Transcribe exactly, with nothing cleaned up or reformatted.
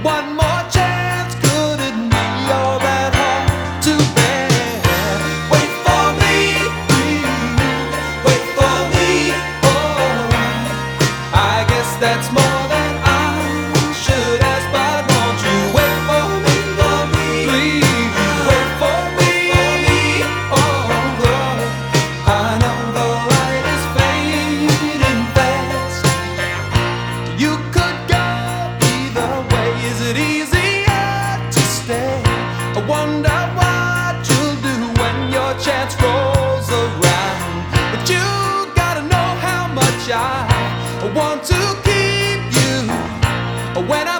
One more chance, could it be all that hard to bear? Wait for me, wait for me, oh, I guess that's more than I should ask, but won't you wait for me, for me, please wait for me, oh, Lord, I know the light is fading fast. You could go either way. Is it easier to stay? I wonder what you'll do when your chance rolls around. But you gotta know how much I want to keep you when I